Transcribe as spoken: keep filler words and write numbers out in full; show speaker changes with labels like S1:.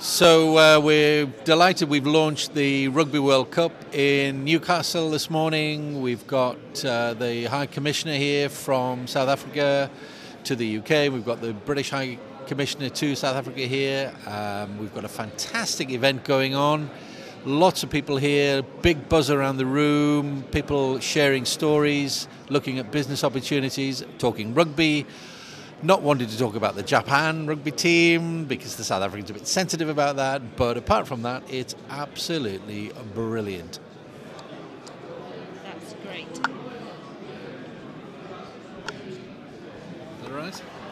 S1: So uh, we're delighted we've launched the Rugby World Cup in Newcastle this morning. We've got uh, the High Commissioner here from South Africa to the U K. We've got the British High Commissioner to South Africa here. Um, we've got a fantastic event going on. Lots of people here, big buzz around the room, people sharing stories, looking at business opportunities, talking rugby. Not wanting to talk about the Japan rugby team because the South Africans are a bit sensitive about that, but apart from that, it's absolutely brilliant.
S2: That's great.
S1: Is that all right?